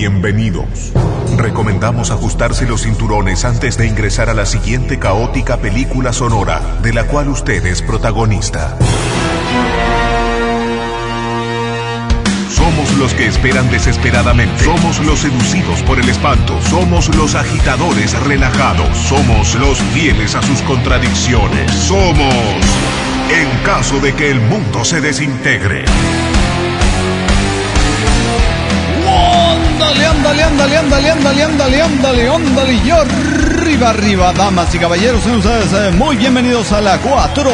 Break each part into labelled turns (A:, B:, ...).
A: bienvenidos. Recomendamos ajustarse los cinturones antes de ingresar a la siguiente caótica película sonora, de la cual usted es protagonista. Somos los que esperan desesperadamente. Somos los seducidos por el espanto. Somos los agitadores relajados. Somos los fieles a sus contradicciones. Somos En caso de que el mundo se desintegre.
B: Ándale, y arriba, damas y caballeros, sean ustedes muy bienvenidos a la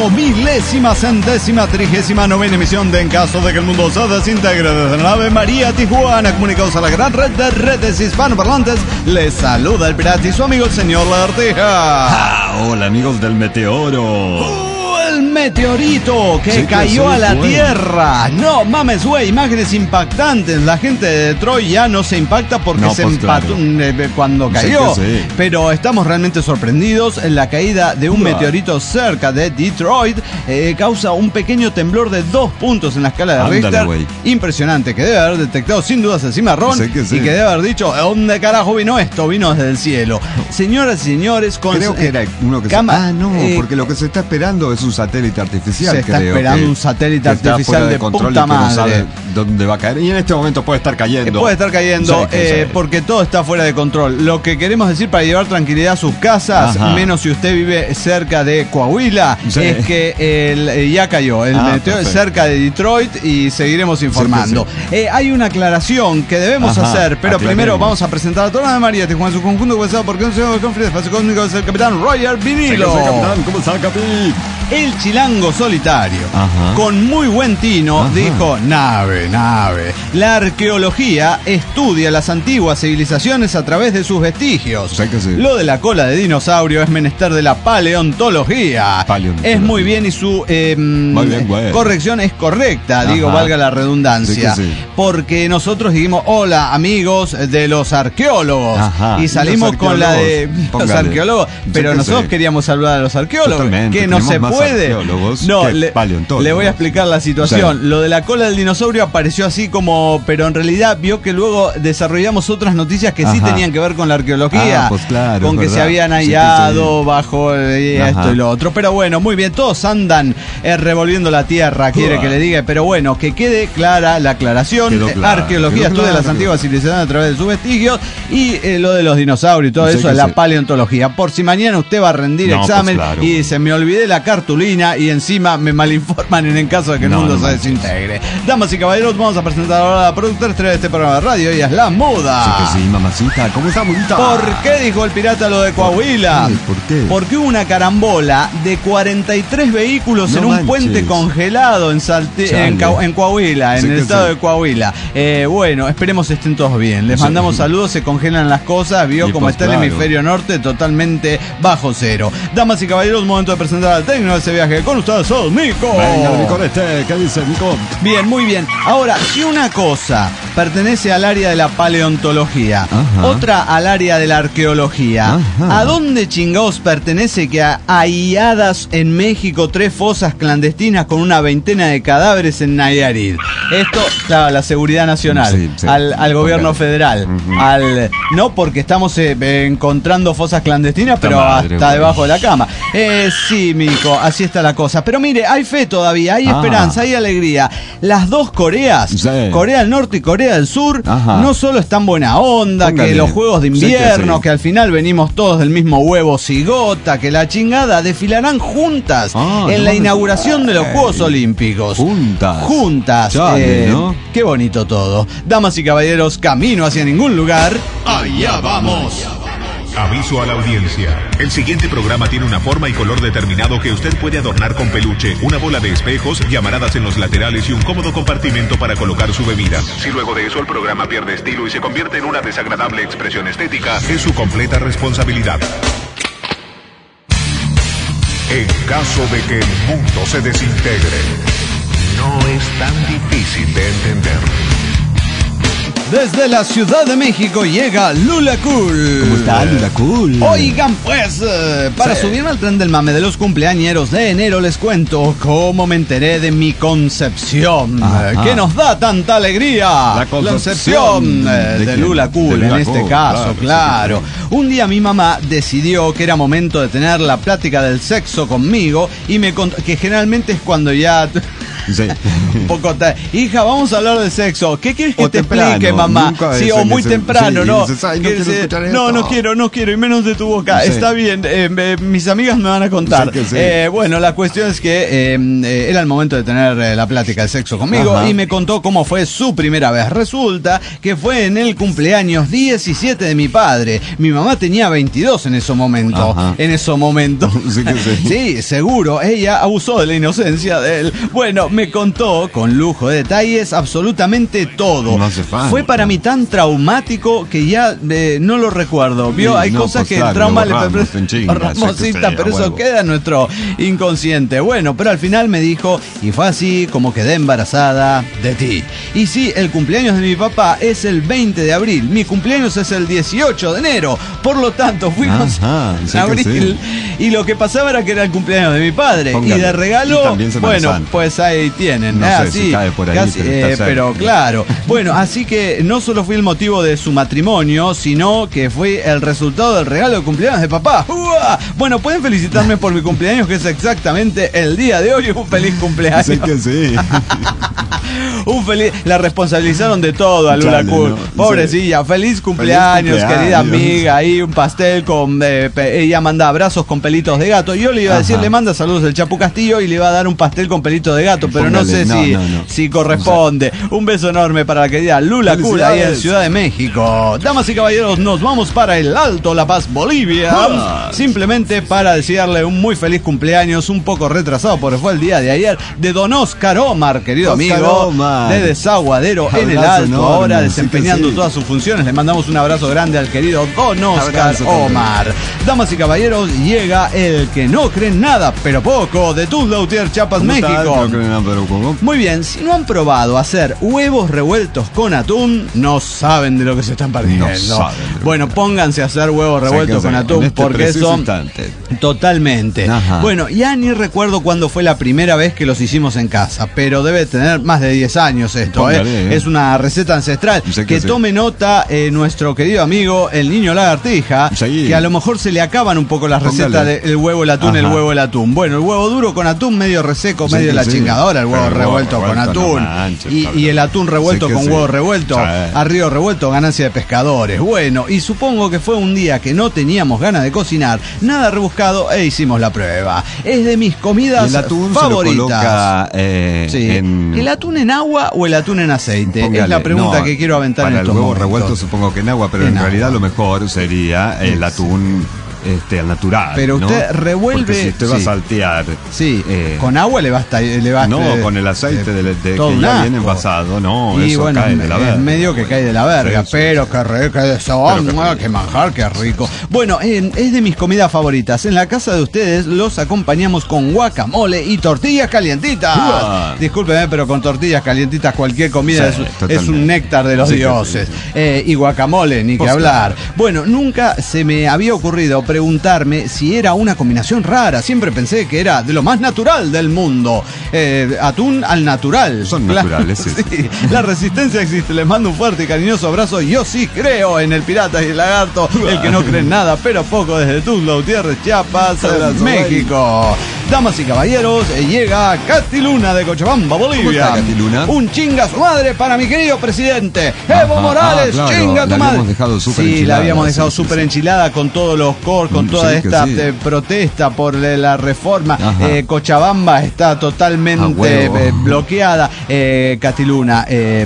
B: 4000ª emisión de En caso de que el mundo se desintegre desde la nave María Tijuana, comunicados a la gran red de redes hispanoparlantes. Les saluda el pirata y su amigo el señor Lagartija.
C: Hola amigos del meteoro.
B: El meteorito que cayó a la Tierra. No mames, güey, imágenes impactantes. La gente de Detroit ya no se impacta porque se empató cuando cayó. Pero estamos realmente sorprendidos. La caída de un meteorito cerca de Detroit causa un pequeño temblor de 2 puntos en la escala de Richter. Impresionante, que debe haber detectado sin dudas el cimarrón y que debe haber dicho: ¿de dónde carajo vino esto? Vino desde el cielo. Señoras y señores,
C: creo que era uno que porque lo que se está esperando es un satélite artificial.
B: Se está esperando un satélite artificial de puta madre. No sabe
C: dónde va a caer. Y en este momento puede estar cayendo.
B: Porque todo está fuera de control. Lo que queremos decir para llevar tranquilidad a sus casas, menos si usted vive cerca de Coahuila, es que ya cayó el meteorito cerca de Detroit y seguiremos informando. Hay una aclaración que debemos hacer, pero primero vamos a presentar a toda la María Tijuana en su conjunto, comenzado por el espacio cósmico es el capitán Roger Vinilo.
C: ¿Cómo está, Capi?
B: El chilango solitario, con muy buen tino, dijo: nave. La arqueología estudia las antiguas civilizaciones a través de sus vestigios. Lo de la cola de dinosaurio es menester de la paleontología. Es muy bien y su corrección es correcta, valga la redundancia. Porque nosotros dijimos: hola amigos de los arqueólogos. Y salimos con la de los arqueólogos. Pero nosotros queríamos saludar a los arqueólogos. Que no se puede. No, le voy a explicar la situación. Lo de la cola del dinosaurio apareció así como, pero en realidad vio que luego desarrollamos otras noticias que sí tenían que ver con la arqueología, con que se habían hallado bajo esto y lo otro. Pero bueno, muy bien, todos andan revolviendo la tierra, quiere que le diga, pero bueno, que quede clara la aclaración. Arqueología estudia las antiguas civilizaciones a través de sus vestigios, y lo de los dinosaurios y todo eso es la paleontología. Por si mañana usted va a rendir examen y dice: me olvidé la cartulina y encima me malinforman en caso de que el mundo se desintegre. Damas y caballeros, vamos a presentar ahora a la productora estrella de este programa de radio. Ella es la Muda.
C: Sí, mamacita. ¿Cómo está, Mudita?
B: ¿Por qué dijo el pirata lo de Coahuila?
C: ¿Por qué?
B: Porque hubo una carambola de 43 vehículos en un puente congelado en Coahuila, en el estado de Coahuila. Bueno, esperemos estén todos bien. Les mandamos saludos, se congelan las cosas. Vio cómo está el hemisferio norte totalmente bajo cero. Damas y caballeros, momento de presentar al técnico de ese viaje. Con ustedes, sos Nico.
C: Venga, Nico, ¿qué dice Nico?
B: Bien, muy bien. Ahora, si una cosa pertenece al área de la paleontología, otra al área de la arqueología, ¿a dónde chingados pertenece que halladas en México 3 fosas clandestinas con una veintena de cadáveres en Nayarit? Esto, claro, a la seguridad nacional, al gobierno federal, no porque estamos encontrando fosas clandestinas, pero hasta debajo de la cama. Sí, Mico, así está la cosa. Pero mire, hay fe todavía, hay esperanza, hay alegría. Las dos Coreas, Corea del Norte y Corea del Sur, no solo están buena onda, que los juegos de invierno, que al final venimos todos del mismo huevo cigota, que la chingada, desfilarán juntas en la inauguración de los Juegos Olímpicos. Juntas. ¿No? Qué bonito todo. Damas y caballeros, camino hacia ningún lugar. ¡Allá vamos!
A: Aviso a la audiencia. El siguiente programa tiene una forma y color determinado que usted puede adornar con peluche, una bola de espejos, llamaradas en los laterales y un cómodo compartimento para colocar su bebida. Si luego de eso el programa pierde estilo y se convierte en una desagradable expresión estética, es su completa responsabilidad. En caso de que el mundo se desintegre, no es tan difícil de entender.
B: Desde la Ciudad de México llega Lula Cool.
C: ¿Cómo está Lula Cool?
B: Oigan pues, para subirme al tren del mame de los cumpleañeros de enero les cuento cómo me enteré de mi concepción. Que nos da tanta alegría.
C: La concepción
B: de Lula Cool en este caso, claro. Un día mi mamá decidió que era momento de tener la plática del sexo conmigo y me contó que generalmente es cuando ya...
C: Sí.
B: Un poco hija, vamos a hablar de sexo. ¿Qué quieres que te explique, mamá? Sí, o muy temprano, ¿no? No quiero, y menos de tu boca. Sí. Está bien, mis amigas me van a contar. Sí. Bueno, la cuestión es que era el momento de tener la plática de sexo conmigo. Y me contó cómo fue su primera vez. Resulta que fue en el cumpleaños 17 de mi padre. Mi mamá tenía 22 en ese momento. Sí, seguro, ella abusó de la inocencia de él. Bueno, me contó con lujo de detalles absolutamente todo.
C: No hace falta.
B: Fue para mí tan traumático que ya no lo recuerdo. ¿Vio? Hay cosas que el trauma le pero eso queda en nuestro inconsciente. Bueno, pero al final me dijo, y fue así como quedé embarazada de ti. Y sí, el cumpleaños de mi papá es el 20 de abril. Mi cumpleaños es el 18 de enero. Por lo tanto, fuimos en abril. Y lo que pasaba era que era el cumpleaños de mi padre. Y de regalo, bueno, pues ahí tienen.
C: No sé si cae por ahí, casi,
B: pero claro. Bueno, así que no solo fui el motivo de su matrimonio, sino que fue el resultado del regalo de cumpleaños de papá. ¡Uah! Bueno, pueden felicitarme por mi cumpleaños, que es exactamente el día de hoy. Un feliz cumpleaños.
C: Sí que sí.
B: La responsabilizaron de todo a Lula Cool. Pobrecilla, feliz cumpleaños, querida amiga. Ahí un pastel con... ella manda abrazos con pelitos de gato. Yo le iba a decir, le manda saludos del Chapu Castillo y le iba a dar un pastel con pelitos de gato, pero no sé si corresponde. Un beso enorme para la querida Lula Cool ahí en Ciudad de México. Damas y caballeros, nos vamos para el Alto La Paz, Bolivia. Simplemente para desearle un muy feliz cumpleaños, un poco retrasado porque fue el día de ayer, de don Oscar Omar, querido amigo, de Desaguadero en el Alto, enorme, ahora desempeñando todas sus funciones. Le mandamos un abrazo grande al querido don Oscar Omar. Damas y caballeros, llega el que no cree en nada, pero poco, de Tuzlautier, Chiapas, México. Muy bien, si no han probado hacer huevos revueltos con atún, no saben de lo que se están perdiendo. Bueno, pónganse a hacer huevos revueltos con atún, porque eso... Totalmente. Bueno, ya ni recuerdo cuándo fue la primera vez que los hicimos en casa, pero debe tener más de 10 años esto. Es una receta ancestral. Que tome nota nuestro querido amigo, el niño lagartija, que a lo mejor se le acaban un poco las recetas del huevo, el atún, el huevo, el atún. Bueno, el huevo duro con atún, medio reseco, medio de la chingadora, el huevo revuelto con atún. Y el atún revuelto con huevo revuelto, a río revuelto, ganancia de pescadores. Bueno, y supongo que fue un día que no teníamos ganas de cocinar, nada rebuscado, e hicimos la prueba. Es de mis comidas favoritas. ¿El atún en agua o el atún en aceite? Es la pregunta que quiero aventar en estos momentos.
C: Para el huevo revuelto supongo que en agua, pero en realidad lo mejor sería el atún al natural.
B: Pero usted revuelve.
C: Porque si usted va a saltear.
B: Con agua le va a estar.
C: No, con el aceite que ya viene envasado. No, y eso cae de la verga.
B: Es medio que cae de la verga. Pero qué rico, qué manjar, qué rico. Bueno, es de mis comidas favoritas. En la casa de ustedes los acompañamos con guacamole y tortillas calientitas. Discúlpeme, pero con tortillas calientitas cualquier comida es un néctar de los dioses. Y guacamole, ni que hablar. Bueno, nunca se me había ocurrido preguntarme si era una combinación rara. Siempre pensé que era de lo más natural del mundo. Atún al natural.
C: Son naturales,
B: sí. La resistencia existe. Les mando un fuerte y cariñoso abrazo. Yo sí creo en el pirata y el lagarto. El que no cree en nada, pero poco, desde Tuzlautier, Chiapas, México. Damas y caballeros, llega Katy Luna de Cochabamba, Bolivia.
C: ¿Cómo está, Katy Luna?
B: Un chinga su madre para mi querido presidente Evo Morales. Claro. Chinga tu madre.
C: La habíamos dejado súper enchilada.
B: Sí, la habíamos dejado súper enchilada con todos los con toda esta protesta por la reforma. Cochabamba está totalmente bloqueada. Katy Luna,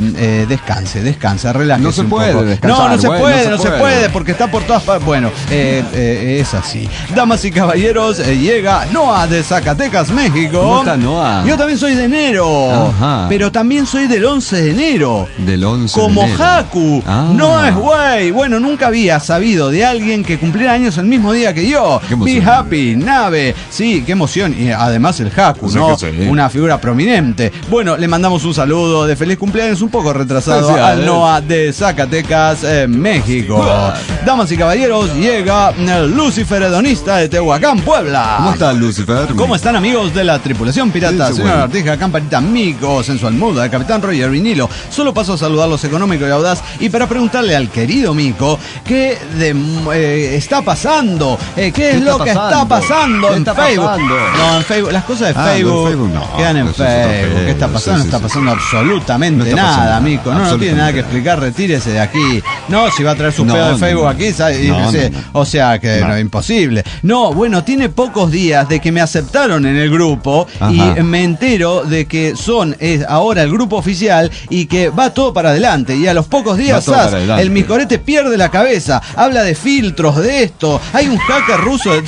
B: descanse, relájese.
C: No se puede descansar.
B: No se puede porque está por todas partes. Bueno, es así. Damas y caballeros, llega Noah de Zacatecas, México.
C: ¿Cómo está, Noah?
B: Yo también soy de enero. Ajá. Pero también soy del 11 de enero.
C: Del 11
B: como
C: de enero.
B: Haku. No es güey. Bueno, nunca había sabido de alguien que cumpliera años el mismo día que yo. Be happy, Nave. Sí, qué emoción. Y además el Haku, ¿no? Una figura prominente. Bueno, le mandamos un saludo de feliz cumpleaños un poco retrasado al Noah de Zacatecas, México. Damas y caballeros, llega el Lucifer hedonista de Tehuacán, Puebla.
C: ¿Cómo está, Lucifer?
B: ¿Cómo están, amigos de la tripulación pirata? Señora Artija, Campanita, Mico, Sensual Muda, Capitán Roger, Vinilo. Solo paso a saludarlos económico y audaz y para preguntarle al querido Mico qué está pasando, qué es lo que está pasando en Facebook. No, en Facebook, las cosas de Facebook quedan en Facebook. ¿Qué está pasando? No está pasando absolutamente nada, Mico. No tiene nada que explicar, retírese de aquí. No, si va a traer sus pedos de Facebook aquí, o sea que no es imposible. No, bueno, tiene pocos días de que me aceptaron en el grupo. Y me entero de que es ahora el grupo oficial y que va todo para adelante. Y a los pocos días el Micorete pierde la cabeza, habla de filtros, de esto. Hay un hacker ruso de...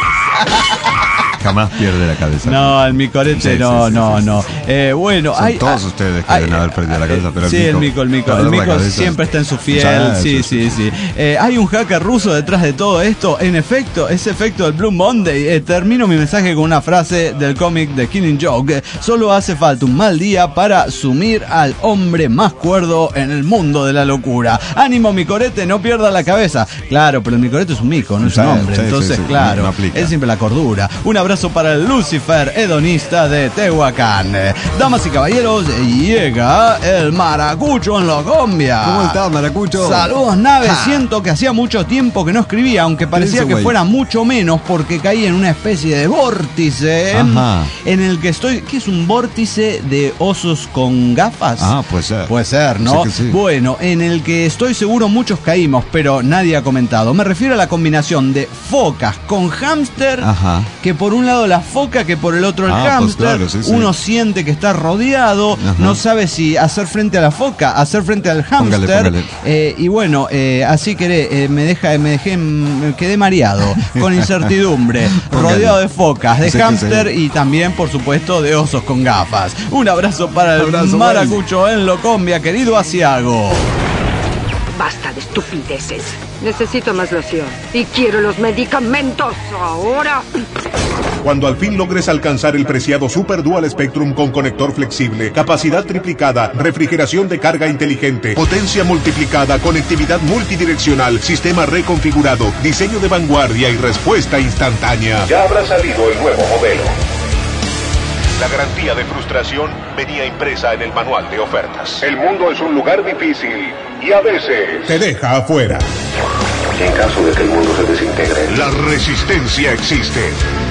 C: Jamás pierde la cabeza.
B: No, el Micorete no. Bueno,
C: son todos ustedes que deben haber perdido la cabeza, pero
B: el Mico siempre está en su fiel. Sí. Hay un hacker ruso detrás de todo esto. En efecto, ese efecto del Blue Monday. Termino mi mensaje con una frase del cómic de Killing Joke. Solo hace falta un mal día para sumir al hombre más cuerdo en el mundo de la locura. Ánimo, Micorete, no pierda la cabeza. Claro, pero el Micorete es un mico, no es un hombre. Entonces, claro, es siempre la cordura. Un abrazo para el Lucifer hedonista de Tehuacán. Damas y caballeros, llega el Maracucho en Locombia.
C: ¿Cómo está, Maracucho?
B: Saludos, Nave. Siento que hacía mucho tiempo que no escribía, aunque parecía que fuera mucho menos porque caí en una especie de vórtice en el que estoy. ¿Qué es un vórtice de osos con gafas?
C: Puede ser.
B: Puede ser, ¿no? Sí. Bueno, en el que estoy seguro muchos caímos, pero nadie ha comentado. Me refiero a la combinación de focas con hámster, que por un lado la foca, que por el otro el hámster. Pues claro, uno siente que está rodeado, no sabe si hacer frente a la foca, hacer frente al hámster. Y bueno, así que me quedé mareado, con incertidumbre, rodeado de focas, de hámster y también, por supuesto, de osos con gafas. Un abrazo para el Maracucho en Locombia, querido Asiago.
D: Basta de estupideces. Necesito más loción. Y quiero los medicamentos ahora.
A: Cuando al fin logres alcanzar el preciado Super Dual Spectrum con conector flexible, capacidad triplicada, refrigeración de carga inteligente, potencia multiplicada, conectividad multidireccional, sistema reconfigurado, diseño de vanguardia y respuesta instantánea, ya habrá salido el nuevo modelo. La garantía de frustración venía impresa en el manual de ofertas. El mundo es un lugar difícil y a veces te deja afuera. En caso de que el mundo se desintegre, la resistencia existe.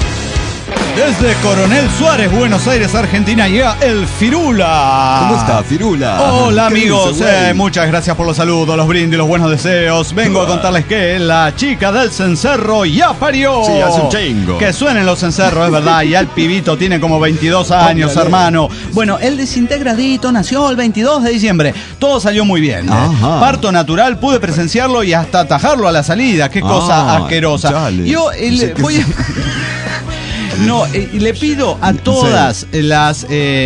B: Desde Coronel Suárez, Buenos Aires, Argentina, llega el Firula.
C: ¿Cómo está, Firula?
B: Hola, amigos. Muchas gracias por los saludos, los brindis, los buenos deseos. Vengo a contarles que la chica del cencerro ya parió.
C: Sí, hace un chingo.
B: Que suenen los cencerros, es verdad. Ya el pibito tiene como 22 años, hermano. Bueno, él desintegradito nació el 22 de diciembre. Todo salió muy bien. Parto natural, pude presenciarlo y hasta atajarlo a la salida. Qué cosa asquerosa. Chale. Yo voy a... No, le pido a todas las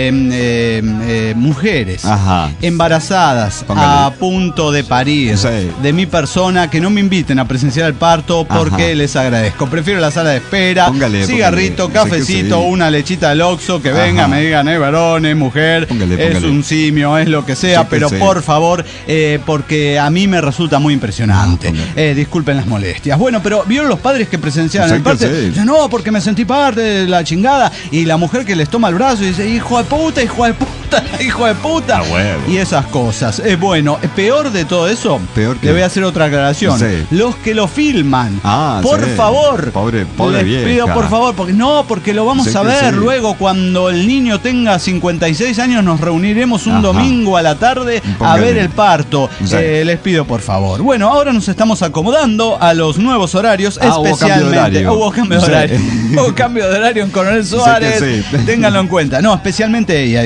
B: mujeres embarazadas a punto de parir de mi persona que no me inviten a presenciar el parto porque les agradezco. Prefiero la sala de espera, cigarrito, cafecito, una lechita del Oxxo, que venga, me digan, varón, es mujer, es un simio, es lo que sea, pero por favor, porque a mí me resulta muy impresionante. Disculpen las molestias. Bueno, pero ¿vieron los padres que presenciaron el parto? No, porque me sentí parte de la chingada, y la mujer que les toma el brazo y dice, hijo de puta, hijo de puta, hijo de puta, y esas cosas. Bueno, peor de todo eso, le voy a hacer otra aclaración. Los que lo filman, por favor,
C: pobre
B: les
C: vieja.
B: pido por favor, porque lo vamos a ver luego cuando el niño tenga 56 años, nos reuniremos un domingo a la tarde a ver el parto. Les pido por favor. Bueno, ahora nos estamos acomodando a los nuevos horarios, especialmente. Hubo cambio de horario. Hubo cambio de horario en Coronel Suárez. Ténganlo en cuenta. No, especialmente ella dice.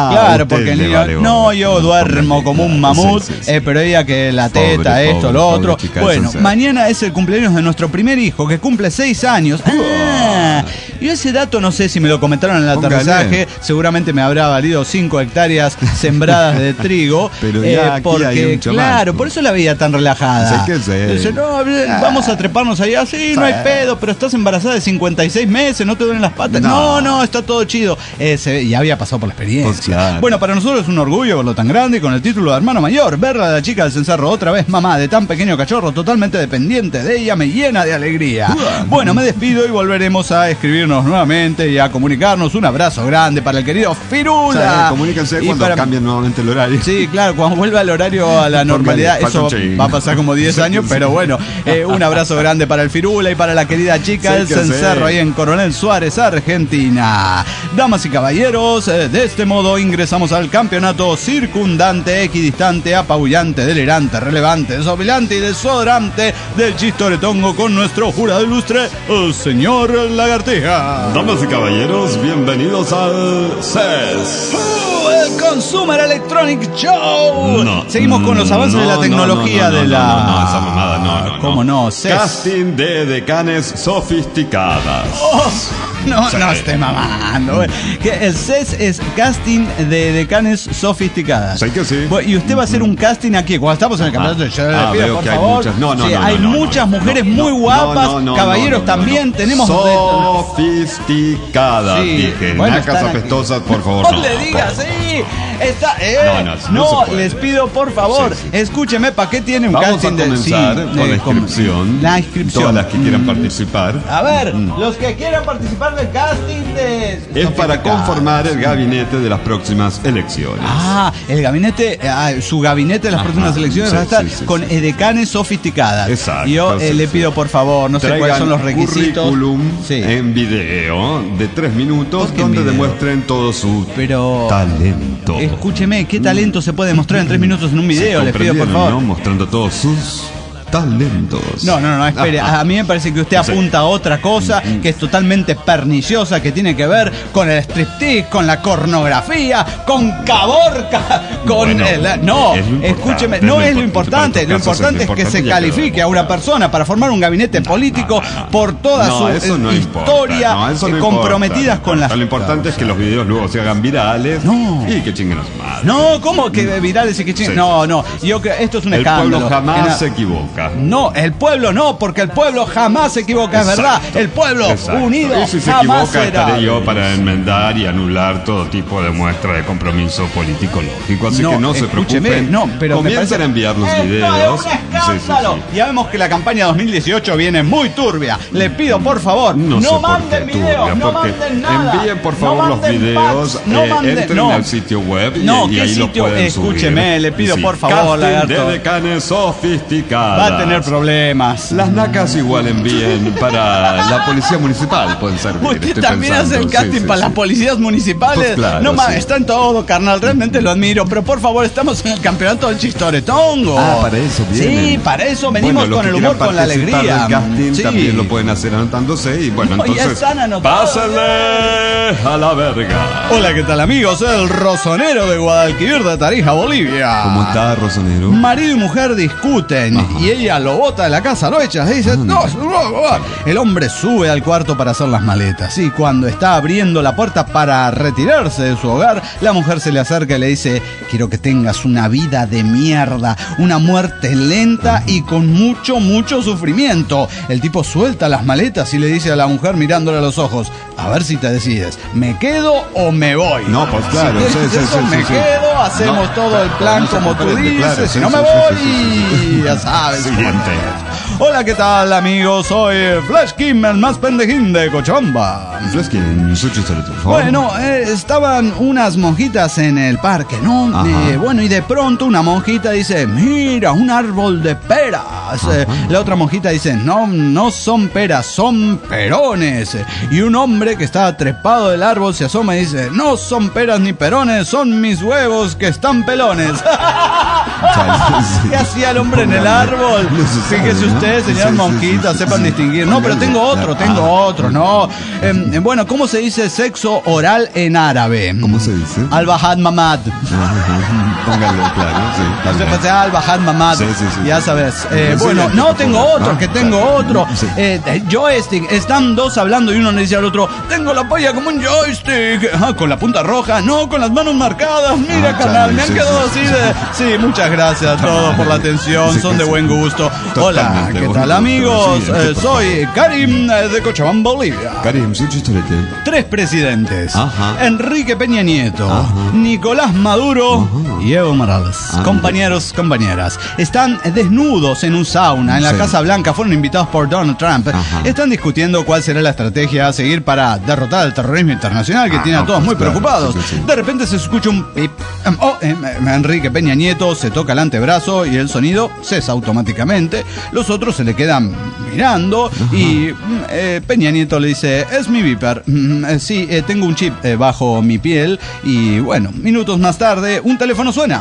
B: Claro, porque el niño, yo duermo como un mamut, pero ella que la teta, esto, lo otro. Bueno, mañana es el cumpleaños de nuestro primer hijo, que cumple 6 años. Yo ese dato no sé si me lo comentaron en el aterrizaje, seguramente me habrá valido 5 hectáreas sembradas de trigo,
C: pero ya
B: porque claro, por eso la veía tan relajada. Dice, no, vamos a treparnos allá, sí, no hay pedo, pero estás embarazada de 56 meses, no te duelen las patas. No, está todo chido. Ya había pasado por la experiencia. Claro. Bueno, para nosotros es un orgullo verlo tan grande y con el título de hermano mayor. Verla a la chica del cencerro otra vez mamá de tan pequeño cachorro, totalmente dependiente de ella, me llena de alegría. Bueno, me despido y volveremos a escribirnos nuevamente y a comunicarnos. Un abrazo grande para el querido Firula.
C: Comuníquense cuando cambien nuevamente el horario.
B: Sí, claro, cuando vuelva el horario a la normalidad. Eso va a pasar como 10 años, pero bueno, un abrazo grande para el Firula y para la querida chica del cencerro ahí en Coronel Suárez, Argentina. Damas y caballeros, de este modo ingresamos al campeonato circundante, equidistante, apabullante, delirante, relevante, desobligante y desodorante del chistoretongo con nuestro jurado ilustre, el señor Lagartija.
E: Damas y caballeros, bienvenidos al CES.
B: El Consumer Electronic Show. Seguimos con los avances de la tecnología de la...
E: No, esa mamada, no.
B: ¿Cómo no? CES.
E: Casting de decanes sofisticadas.
B: No esté mamando. El CES es casting de decanes sofisticadas.
C: Sí que sí.
B: Y usted va a hacer un casting aquí. Cuando estamos en el campeonato, yo le pido, por favor. Hay muchas mujeres muy guapas, caballeros también. Tenemos
E: sofisticadas. Dije, nacas apestosas, por favor.
B: No le digas, sí. Les pido por favor, escúcheme, ¿para qué tiene un casting de...
E: Vamos a comenzar con la inscripción. Todas las que quieran participar.
B: A ver, los que quieran participar del casting de...
E: Es para conformar el gabinete de las próximas elecciones.
B: El gabinete, su gabinete de las próximas elecciones va a estar con edecanes sofisticadas.
E: Exacto.
B: Y yo le pido por favor, no sé cuáles son los requisitos.
E: Currículum en video de 3 minutos donde demuestren todo su talento.
B: Escúcheme, ¿qué talento se puede mostrar en 3 minutos en un video? Les pido por favor.
E: ¿No? Mostrando todos sus talentos.
B: No, espere. A mí me parece que usted apunta a otra cosa que es totalmente perniciosa, que tiene que ver con el striptease, con la pornografía, con Caborca, con escúcheme, no es lo importante. Lo importante es que se califique a una persona para formar un gabinete político por toda su historia comprometidas con las...
E: Lo importante es que los videos luego se hagan virales y que chinguen a su madre.
B: No, ¿cómo que virales y que chinguen? No. Esto es un escándalo.
E: El pueblo jamás se equivoca.
B: No, el pueblo no, porque el pueblo jamás se equivoca, es verdad. El pueblo unido
E: y si se equivoca, estaré yo para enmendar y anular todo tipo de muestra de compromiso político lógico. Así que no se preocupen.
B: Pero
E: comiencen a enviar los videos.
B: Es un escándalo. Ya vemos que la campaña 2018 viene muy turbia. Le pido por favor, no manden videos, no manden nada.
E: Envíen por favor los videos, entren al sitio web y ahí lo pueden subir.
B: Escúcheme, le pido por favor,
E: Lagarto. De decanes sofisticadas.
B: Va a tener problemas.
E: Las nacas igual envíen para la policía municipal, pueden servir.
B: ¿Usted también hace el casting para las policías municipales?
E: Pues claro,
B: no más, está en todo, carnal, realmente lo admiro. Pero por favor, estamos en el campeonato del chistoretongo.
C: Para eso vienen.
B: Sí, para eso venimos con el humor, con la alegría.
E: El casting también lo pueden hacer anotándose y bueno, entonces pásenle a la verga.
B: Hola, ¿qué tal amigos? El Rosonero de Guadalquivir de Tarija, Bolivia.
C: ¿Cómo está, Rosonero?
B: Marido y mujer discuten y ella lo bota de la casa, lo echa, dice, el hombre sube al cuarto para hacer las maletas y cuando está abriendo la puerta para retirarse de su hogar, la mujer se le acerca y le dice, quiero que tengas una vida de mierda, una muerte lenta y con mucho sufrimiento. El tipo suelta las maletas y le dice a la mujer mirándole a los ojos, a ver si te decides, ¿me quedo o me voy?
E: No, pues claro,
B: me quedo, hacemos todo el plan como tú dices, si no me voy, ya sabes. Hola, ¿qué tal amigos? Soy Flash Kim, el más pendejín de Cochabamba.
E: Flash Kim, su chiste.
B: Bueno, estaban unas monjitas en el parque, ¿no? Bueno, y de pronto una monjita dice, mira, un árbol de peras. La otra monjita dice, no son peras, son perones. Y un hombre que estaba trepado del árbol se asoma y dice, no son peras ni perones, son mis huevos que están pelones. ¿Qué hacía el hombre en el árbol? Fíjese usted, señor Monquita, sepan distinguir. No, pero tengo otro, no. Bueno, ¿cómo se dice sexo oral en árabe?
C: ¿Cómo se dice?
B: Al-Bahad Mamad.
C: Póngalo claro, sí.
B: Entonces, pues, Al-Bahad Mamad. Sí. Ya sabes. Bueno, no, tengo otro. Joystick. Están dos hablando y uno le dice al otro, tengo la polla como un joystick. Con la punta roja, no, con las manos marcadas. Mira, carnal, me han quedado así de... Sí, muchas gracias a todos por la atención, son de buen gusto. Hola, ¿qué tal, amigos? Soy Karim de Cochabamba, Bolivia.
C: Karim, sí, chistorete.
B: 3 presidentes. Enrique Peña Nieto, Nicolás Maduro y Evo Morales. Compañeros, compañeras, están desnudos en un sauna en la Casa Blanca, fueron invitados por Donald Trump. Están discutiendo cuál será la estrategia a seguir para derrotar al terrorismo internacional que tiene a todos muy preocupados. De repente se escucha un pip. Enrique Peña Nieto se toca el antebrazo y el sonido cesa automáticamente. Los otros se le quedan mirando y Peña Nieto le dice, es mi Viper. Sí, tengo un chip bajo mi piel. Y bueno, minutos más tarde un teléfono suena.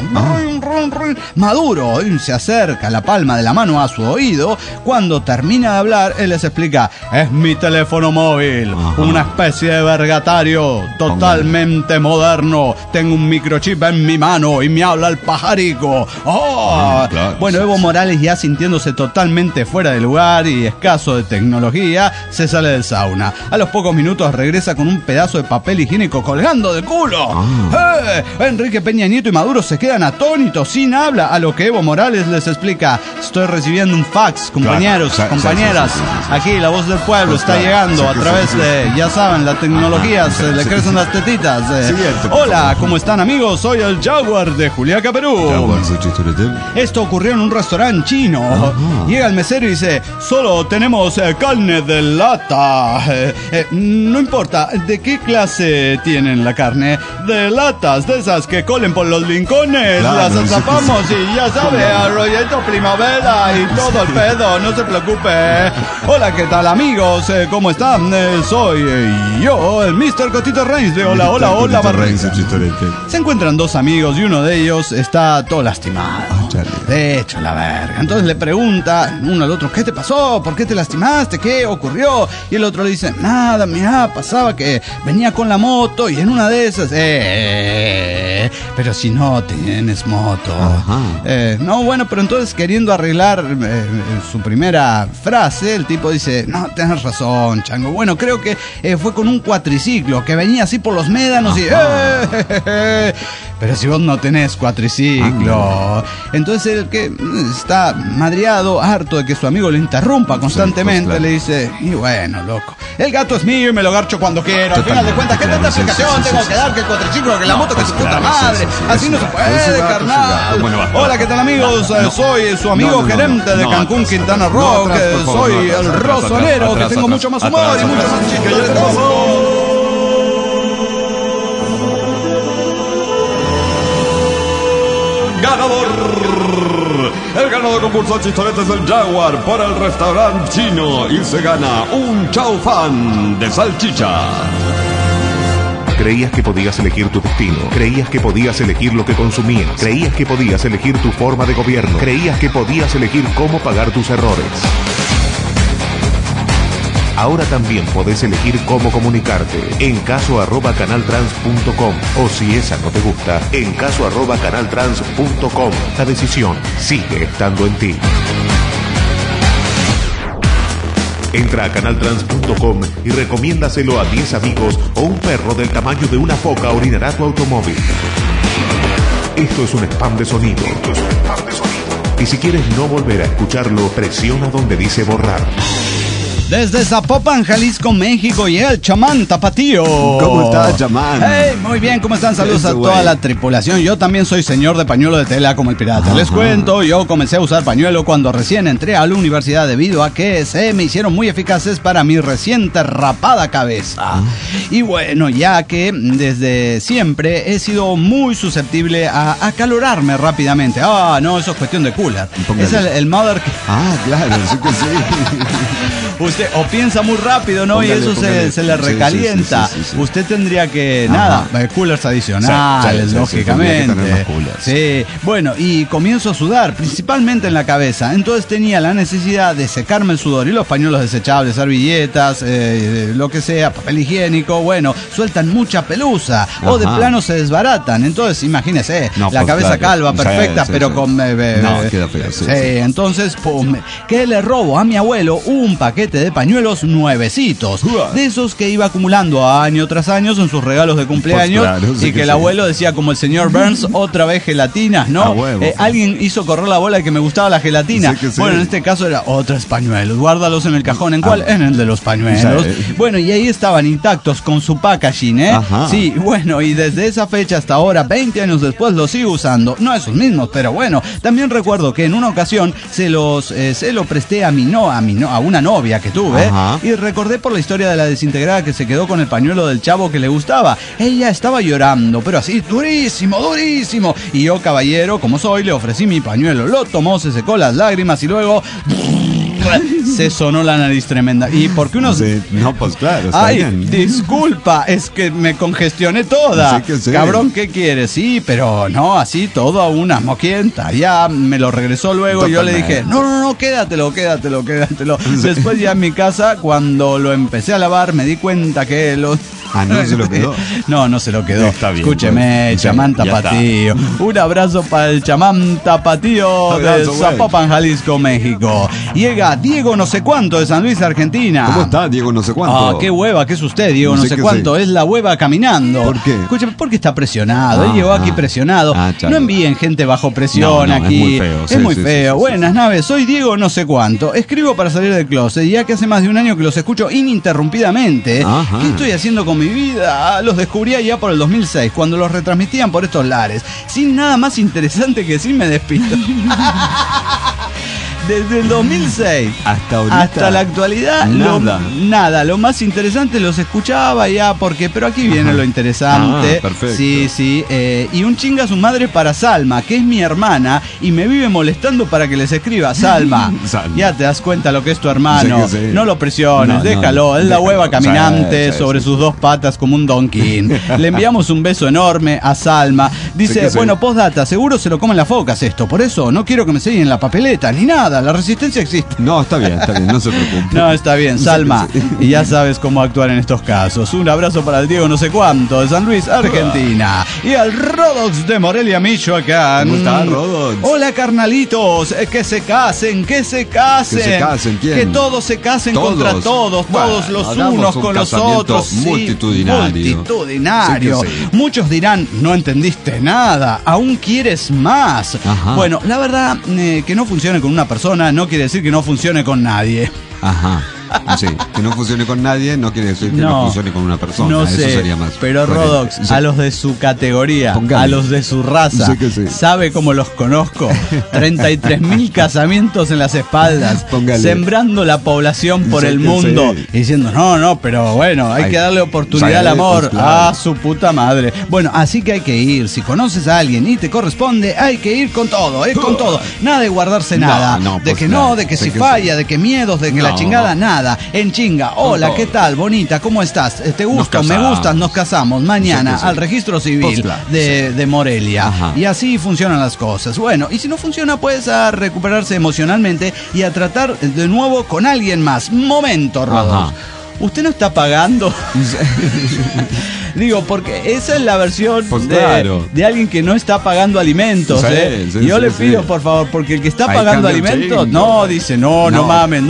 B: Maduro se acerca la palma de la mano a su oído. Cuando termina de hablar, él les explica, es mi teléfono móvil, una especie de vergatario totalmente moderno. Tengo un microchip en mi mano y me habla el pajarico. Claro, bueno, Evo Morales, ya sintiéndose totalmente fuera de lugar y escaso de tecnología, se sale del sauna. A los pocos minutos regresa con un pedazo de papel higiénico colgando del culo. Enrique Peña Nieto y Maduro se quedan atónitos, sin habla, a lo que Evo Morales les explica, estoy recibiendo un fax, compañeros, compañeras. Aquí la voz del pueblo está llegando a través de, ya saben, la tecnología, se le crecen las tetitas. Hola, ¿cómo están, amigos? Soy el Jaguar de Juliaca, Perú. Esto ocurrió en un restaurante chino. Llega el mesero y dice, solo tenemos carne de lata. No importa, ¿de qué clase tienen la carne? De latas, de esas que colen por los rincones. Las azapamos y ya sabe, arroyito primavera y todo el pedo, no se preocupe. Hola, ¿qué tal, amigos? ¿Cómo están? Soy yo, el Mr. Cotito Reigns de Hola, Barriga. Se encuentran dos amigos y uno de ellos está todo lastimado. De hecho, la verga. Entonces le pregunta uno al otro, ¿qué te pasó? ¿Por qué te lastimaste? ¿Qué ocurrió? Y el otro le dice, nada, mira, pasaba que venía con la moto y en una de esas... pero si no tienes moto. No, bueno, pero entonces queriendo arreglar su primera frase, el tipo dice, no, tienes razón, chango. Bueno, creo que fue con un cuatriciclo que venía así por los médanos y... Pero si vos no tenés cuatriciclo. Entonces el que está madreado, harto de que su amigo le interrumpa constantemente, le dice, y bueno, loco, el gato es mío y me lo garcho cuando quiero. Al final de cuentas, ¿qué tanta explicación tengo que dar? Que el cuatriciclo, que la moto, que su puta madre. Así no se puede, carnal. Hola, ¿qué tal, amigos? Soy su amigo gerente de Cancún, Quintana Roo. Soy el rosonero, que tengo mucho más humor y mucho más chiste.
E: ¡Ganador! El ganador concurso de chistoretes del Jaguar por el restaurante chino y se gana un chau fan de salchicha.
A: Creías que podías elegir tu destino, creías que podías elegir lo que consumías, creías que podías elegir tu forma de gobierno, creías que podías elegir cómo pagar tus errores. Ahora también podés elegir cómo comunicarte en caso@canaltrans.com o si esa no te gusta, en caso@canaltrans.com. La decisión sigue estando en ti. Entra a canaltrans.com y recomiéndaselo a 10 amigos o un perro del tamaño de una foca orinará tu automóvil. Esto es un spam de sonido. Y si quieres no volver a escucharlo, presiona donde dice borrar.
B: Desde Zapopan, Jalisco, México, y el chamán Tapatío.
C: ¿Cómo estás, chamán?
B: Hey, muy bien, ¿cómo están? Saludos a toda la tripulación. Yo también soy señor de pañuelo de tela como el pirata. Les cuento, yo comencé a usar pañuelo cuando recién entré a la universidad debido a que se me hicieron muy eficaces para mi reciente rapada cabeza. Y bueno, ya que desde siempre he sido muy susceptible a acalorarme rápidamente. No, eso es cuestión de cooler. Es el mother...
C: claro, sí que sí.
B: Usted ¿viste? O piensa muy rápido, ¿no?
C: Póngale,
B: y eso se le recalienta.
C: Sí.
B: Usted tendría que, coolers adicionales, lógicamente. Sí, bueno, y comienzo a sudar, principalmente en la cabeza. Entonces tenía la necesidad de secarme el sudor y los pañuelos desechables, servilletas, lo que sea, papel higiénico, bueno, sueltan mucha pelusa o de plano se desbaratan. Entonces, imagínese, la cabeza calva, perfecta, pero con...
C: queda feo.
B: Entonces, pum, ¿qué le robo a mi abuelo? Un paquete de pañuelos nuevecitos, de esos que iba acumulando año tras año en sus regalos de cumpleaños, y que el abuelo decía, como el señor Burns, otra vez gelatinas, ¿no? Alguien hizo correr la bola de que me gustaba la gelatina. Bueno, en este caso era otros pañuelos, guárdalos en el cajón. ¿En cuál? En el de los pañuelos. Bueno, y ahí estaban intactos con su packaging, Sí, bueno, y desde esa fecha hasta ahora, 20 años después, los sigo usando. No esos mismos, pero bueno, también recuerdo que en una ocasión se lo presté a una novia que tuve, y recordé por la historia de la desintegrada que se quedó con el pañuelo del chavo que le gustaba. Ella estaba llorando, pero así durísimo. Y yo, caballero, como soy, le ofrecí mi pañuelo. Lo tomó, se secó las lágrimas y luego... se sonó la nariz tremenda. Y porque unos...
C: No, pues claro, está bien.
B: Disculpa, es que me congestioné toda. Cabrón, ¿qué quieres? Sí, pero no, así todo a una moquienta. Ya me lo regresó luego. Y yo le dije, no, quédatelo. Después ya en mi casa, cuando lo empecé a lavar, me di cuenta que los...
C: ¿no se lo quedó?
B: No se lo quedó.
C: Está bien.
B: Escúcheme, chamán tapatío. Un abrazo para el chamán tapatío de Zapopan, Jalisco, México. Llega Diego no sé cuánto de San Luis, Argentina.
C: ¿Cómo está, Diego no sé cuánto?
B: Qué hueva, ¿qué es usted, Diego no sé cuánto? Es la hueva caminando.
C: ¿Por qué?
B: Escúcheme, porque está presionado. Él llegó aquí presionado. No envíen gente bajo presión aquí.
C: Es muy feo.
B: Buenas naves, soy Diego no sé cuánto. Escribo para salir del closet, ya que hace más de un año que los escucho ininterrumpidamente. ¿Qué estoy haciendo con mi vida? Los descubrí allá por el 2006, cuando los retransmitían por estos lares. Sin nada más interesante que decir, me despido. Desde el 2006 hasta la actualidad, nada. Lo más interesante los escuchaba ya, pero aquí viene lo interesante.
C: Perfecto.
B: Sí. Y un chinga a su madre para Salma, que es mi hermana, y me vive molestando para que les escriba. Salma. Ya te das cuenta lo que es tu hermano. No lo presiones, déjalo. Es la hueva caminante sobre sus dos patas como un Don King. Le enviamos un beso enorme a Salma. Dice, postdata, seguro se lo comen las focas esto. Por eso no quiero que me sellen la papeleta ni nada. La resistencia existe.
C: No, está bien, no se preocupe.
B: No, está bien, Salma. Y ya sabes cómo actuar en estos casos. Un abrazo para el Diego no sé cuánto de San Luis, Argentina. Y al Rodox de Morelia, Michoacán.
C: ¿Cómo está, Rodox?
B: Hola, carnalitos. Que se casen.
C: ¿Quién?
B: Que todos se casen contra todos. Todos los unos con los otros. Multitudinario. Muchos dirán, no entendiste nada. Aún quieres más. Bueno, la verdad, que no funcione con una persona no quiere decir que no funcione con nadie.
C: Sí, que no funcione con nadie no quiere decir que no funcione con una persona.
B: No sé,
C: eso sería más.
B: Pero Rodox, a los de su categoría, a los de su raza, sabe cómo los conozco. 33.000 casamientos en las espaldas, sembrando la población por el mundo, diciendo, no, pero bueno, hay que darle oportunidad al amor. A su puta madre. Bueno, así que hay que ir. Si conoces a alguien y te corresponde, hay que ir con todo, con todo. Nada de guardarse nada. De que si falla, de que miedos, de que la chingada, nada. En chinga, hola, ¿qué tal? Bonita, ¿cómo estás? ¿Te gusta? ¿Me gustas? Nos casamos mañana al registro civil de Morelia. Y así funcionan las cosas. Bueno, y si no funciona, pues a recuperarse emocionalmente y a tratar de nuevo con alguien más. Momento, Rodos. ¿Usted no está pagando? Digo, porque esa es la versión de alguien que no está pagando alimentos. Yo le pido, por favor, porque el que está pagando alimentos, dice, no mames,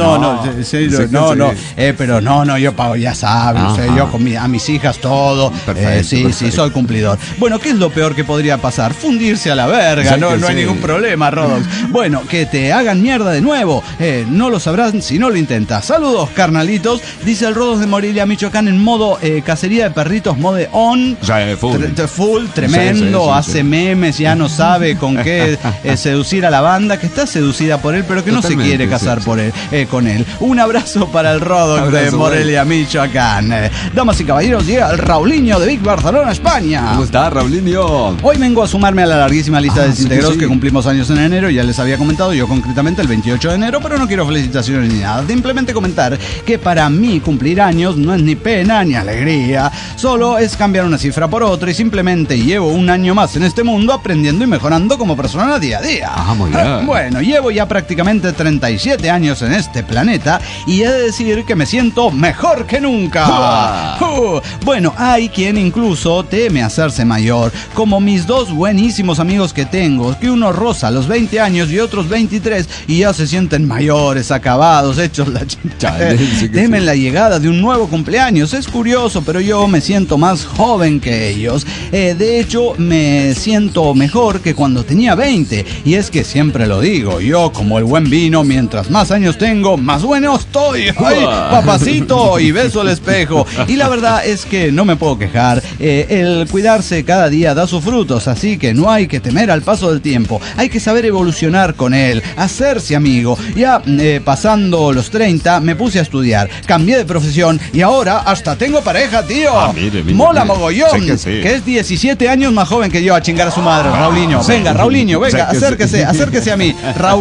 B: pero yo pago, ya sabes, yo con a mis hijas todo. Perfecto. Soy cumplidor. Bueno, ¿qué es lo peor que podría pasar? Fundirse a la verga, no hay ningún problema, Rodox. Bueno, que te hagan mierda de nuevo, no lo sabrás si no lo intentas. Saludos, carnalitos, dice el Rodos de Morelia, Michoacán, en modo cacería de perritos, modo mode on. Full, tremendo, hace memes, ya no sabe con qué seducir a la banda, que está seducida por él, pero que no se quiere casar con él. Un abrazo para el Rodok de Morelia, Michoacán. Damas y caballeros, llega el Raulinho de Big Barcelona, España.
C: ¿Cómo está, Raulinho?
B: Hoy vengo a sumarme a la larguísima lista de desintegrados que cumplimos años en enero. Ya les había comentado yo concretamente el 28 de enero, pero no quiero felicitaciones ni nada. Simplemente comentar que para mí cumplir años no es ni pena ni alegría, solo es cambiar una cifra por otra y simplemente llevo un año más en este mundo aprendiendo y mejorando como persona día a día.
C: Muy bien.
B: Bueno, llevo ya prácticamente 37 años en este planeta y he de decir que me siento mejor que nunca. Bueno, hay quien incluso teme hacerse mayor, como mis dos buenísimos amigos que tengo, que uno roza los 20 años y otros 23 y ya se sienten mayores, acabados, hechos la chicha. Temen la llegada de un nuevo cumpleaños. Es curioso, pero yo me siento más joven que ellos. De hecho, me siento mejor que cuando tenía 20. Y es que siempre lo digo, yo como el buen vino, mientras más años tengo, más bueno estoy. ¡Ay, papacito! Y beso al espejo. Y la verdad es que no me puedo quejar. El cuidarse cada día da sus frutos, así que no hay que temer al paso del tiempo. Hay que saber evolucionar con él, hacerse amigo. Ya pasando los 30, me puse a estudiar, cambié de profesión y ahora hasta tengo pareja, tío.
C: Mire,
B: mola mogollón, que es 17 años más joven que yo, a chingar a su madre. Raulinho, venga, Raulinho, venga, acérquese a mí.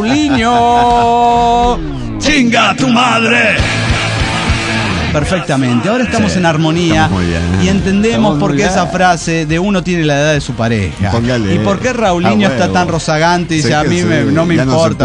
B: Raulinho, chinga a tu madre. Perfectamente, ahora estamos en armonía y entendemos por qué esa frase de uno tiene la edad de su pareja.
C: Póngale.
B: Y por qué Raulinho está tan rozagante y dice a mí no me importa.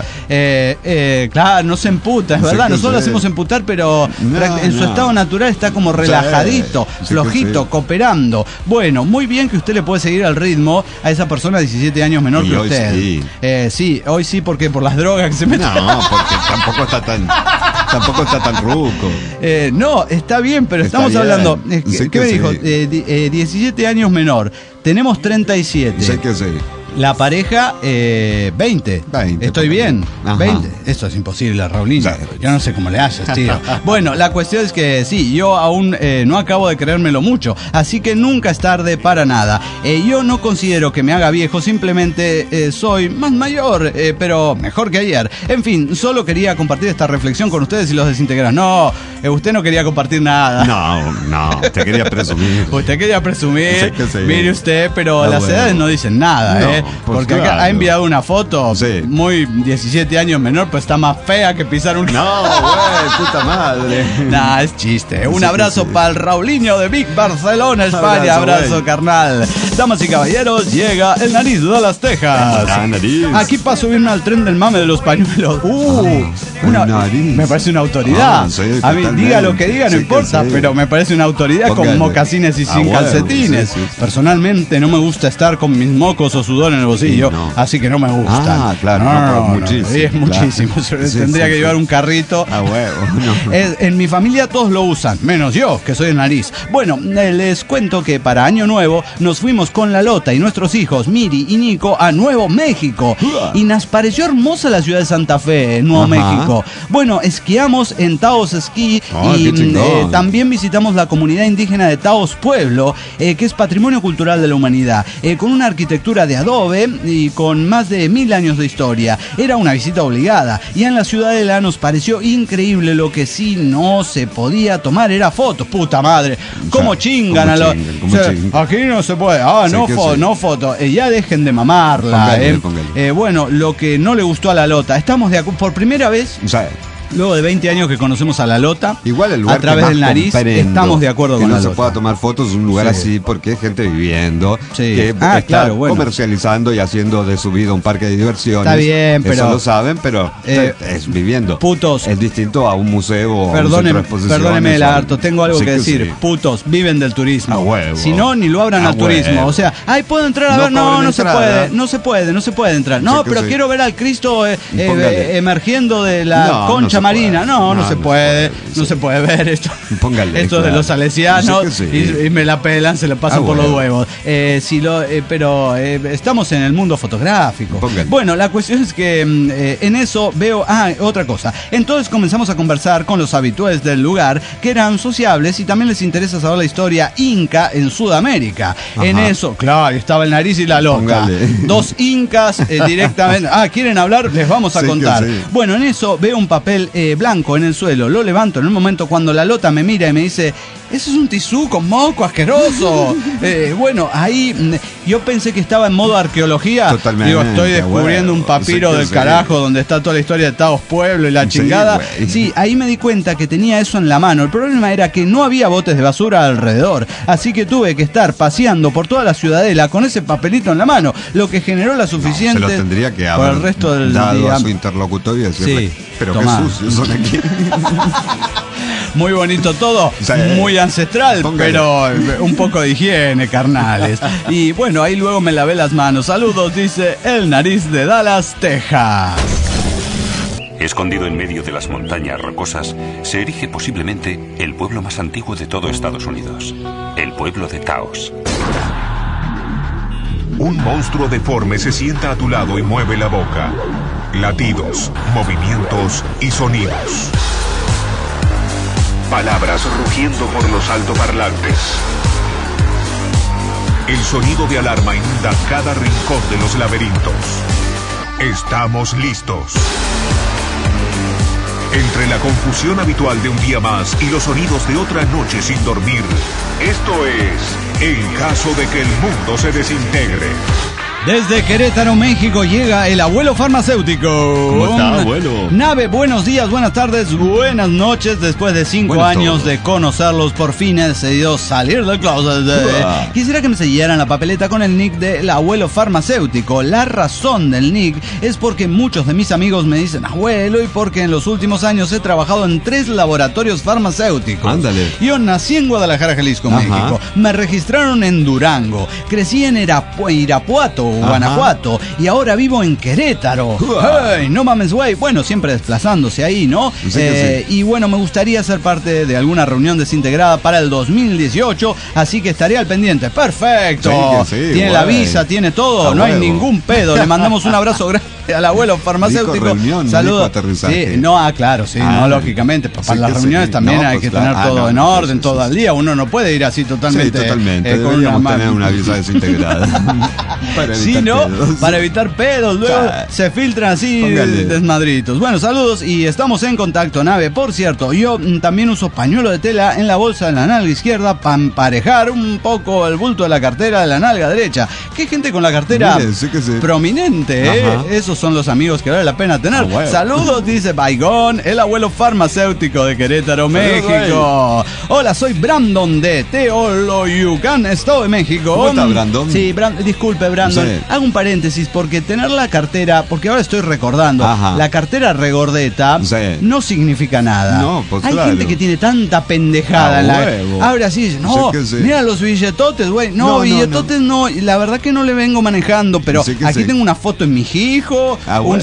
B: Claro, no se emputa, es verdad, nosotros lo hacemos emputar, pero en su estado natural está como relajadito, flojito, cooperando. Bueno, muy bien que usted le puede seguir al ritmo a esa persona de 17 años menor que usted. Sí, hoy sí, porque por las drogas que se meten.
C: No, porque tampoco está tan ruco.
B: No, está bien, pero estamos hablando. ¿Qué me dijo? 17 años menor. Tenemos 37.
C: Sí que sí.
B: La pareja, 20. Estoy bien. Ajá. 20. Eso es imposible, Raulinho. Yo no sé cómo le haces, tío. Bueno, la cuestión es que sí, yo aún no acabo de creérmelo mucho. Así que nunca es tarde para nada. Yo no considero que me haga viejo, simplemente soy más mayor, pero mejor que ayer. En fin, solo quería compartir esta reflexión con ustedes y los desintegrados. No, usted no quería compartir nada.
C: No, usted quería presumir.
B: Usted quería presumir.
C: Sí.
B: Mire usted, pero las edades no dicen nada, porque acá ha enviado una foto muy 17 años menor, pues está más fea que pisar un...
C: No, güey, puta madre.
B: Nah, es chiste. Un abrazo para el Raulinho de Big Barcelona, España. Abrazo, carnal. Damas y caballeros, llega el Nariz de las Tejas. Aquí para subirme al tren del mame de los pañuelos. Me parece una autoridad. A mí, diga lo que diga, no importa, pero me parece una autoridad con mocasines y sin calcetines. Personalmente no me gusta estar con mis mocos o sudor en el bolsillo, así que no me gusta.
C: Claro, muchísimo.
B: Es muchísimo. Tendría que llevar un carrito. En mi familia todos lo usan, menos yo, que soy el Nariz. Bueno, les cuento que para Año Nuevo nos fuimos con la Lota y nuestros hijos Miri y Nico a Nuevo México. Y nos pareció hermosa la ciudad de Santa Fe, Nuevo México. Bueno, esquiamos en Taos Ski y también visitamos la comunidad indígena de Taos Pueblo, que es patrimonio cultural de la humanidad, con una arquitectura de adobe y con más de 1000 años de historia. Era una visita obligada y en la ciudadela nos pareció increíble. Lo que sí no se podía tomar era fotos. Puta madre, ¿cómo chingan a los... Aquí no se puede. No foto. Ya dejen de mamarla. Bueno, lo que no le gustó a la Lota, estamos de acuerdo por primera vez. Luego de 20 años que conocemos a la Lota,
C: igual el lugar
B: a través del Nariz, estamos de acuerdo con la Lota.
C: No se pueda tomar fotos en un lugar así porque hay gente viviendo, que está comercializando y haciendo de su vida un parque de diversiones.
B: Está bien, pero...
C: Eso lo saben, pero es viviendo.
B: Putos.
C: Es distinto a un museo o un centro de exposiciones.
B: Perdóneme, lagarto, tengo algo que decir. Putos, viven del turismo. Si no, ni lo abran al turismo. O sea, ¿puedo entrar a ver? No se puede entrar. No, pero quiero ver al Cristo emergiendo de la concha Marina. No se puede. No se puede ver esto.
C: Póngale,
B: esto de los salesianos y me la pelan, se lo pasan por los huevos. Pero estamos en el mundo fotográfico.
C: Póngale.
B: Bueno, la cuestión es que en eso veo... otra cosa. Entonces comenzamos a conversar con los habitués del lugar, que eran sociables y también les interesa saber la historia inca en Sudamérica. Ajá. En eso, claro, estaba el Nariz y la Loca. Póngale. 2 incas directamente. ¿Quieren hablar? Les vamos a contar. Sí. Bueno, en eso veo un papel blanco en el suelo. Lo levanto en un momento cuando la Lota me mira y me dice: eso es un tisú con moco asqueroso. Bueno, ahí yo pensé que estaba en modo arqueología.
C: Totalmente.
B: Digo, estoy descubriendo un papiro del carajo donde está toda la historia de Taos Pueblo y la chingada. Sí, ahí me di cuenta que tenía eso en la mano. El problema era que no había botes de basura alrededor. Así que tuve que estar paseando por toda la ciudadela con ese papelito en la mano, lo que generó la suficiente
C: se lo tendría que
B: por el resto del
C: dado
B: día
C: a su interlocutor y decirle, pero
B: tomá.
C: Qué sucios son aquí.
B: Muy bonito todo, muy ancestral, pero un poco de higiene, carnales. Y bueno, ahí luego me lavé las manos. Saludos, dice el Nariz de Dallas, Texas.
F: Escondido en medio de las montañas rocosas, se erige posiblemente el pueblo más antiguo de todo Estados Unidos, el pueblo de Taos.
A: Un monstruo deforme se sienta a tu lado y mueve la boca. Latidos, movimientos y sonidos. Palabras rugiendo por los altoparlantes. El sonido de alarma inunda cada rincón de los laberintos. Estamos listos. Entre la confusión habitual de un día más y los sonidos de otra noche sin dormir, esto es En caso de que el mundo se desintegre.
B: Desde Querétaro, México, llega el abuelo farmacéutico.
C: ¿Cómo está, abuelo?
B: Nave, buenos días, buenas tardes, buenas noches. Después de 5 años de conocerlos, por fin he decidido salir del closet. Quisiera que me sellaran la papeleta con el nick del abuelo farmacéutico. La razón del nick es porque muchos de mis amigos me dicen abuelo y porque en los últimos años he trabajado en 3 laboratorios farmacéuticos.
C: Ándale.
B: Yo nací en Guadalajara, Jalisco, México. Me registraron en Durango. Crecí en Irapuato, Guanajuato, y ahora vivo en Querétaro. Hey, no mames, güey. Bueno, siempre desplazándose ahí, ¿no? Sí. Y bueno, me gustaría ser parte de alguna reunión desintegrada para el 2018, así que estaré al pendiente. Perfecto. Tiene la visa, tiene todo, no hay ningún pedo. Le mandamos un abrazo grande al abuelo farmacéutico. Saludos. Claro, lógicamente. Para las reuniones también hay que tener todo en orden, todo al día. Uno no puede ir así totalmente.
C: Sí, totalmente. Deberíamos tener una visa desintegrada.
B: Para evitar pedos. Luego se filtran así desmadritos. Bueno, saludos y estamos en contacto, Nave. Por cierto, yo también uso pañuelo de tela en la bolsa de la nalga izquierda para emparejar un poco el bulto de la cartera de la nalga derecha. Qué gente con la cartera prominente, Esos son los amigos que vale la pena tener. Saludos, dice Baigón, el abuelo farmacéutico de Querétaro, México. Hola, soy Brandon de Teoloyucan, Estado de México.
C: ¿Cómo está, Brandon?
B: Sí, disculpe, Brandon. Hago un paréntesis porque tener la cartera, porque ahora estoy recordando, la cartera regordeta no significa nada.
C: No, pues
B: hay gente que tiene tanta pendejada. Abre así y dice, mira los billetotes, güey. Billetotes no. La verdad que no le vengo manejando, pero aquí tengo una foto en mi hijo,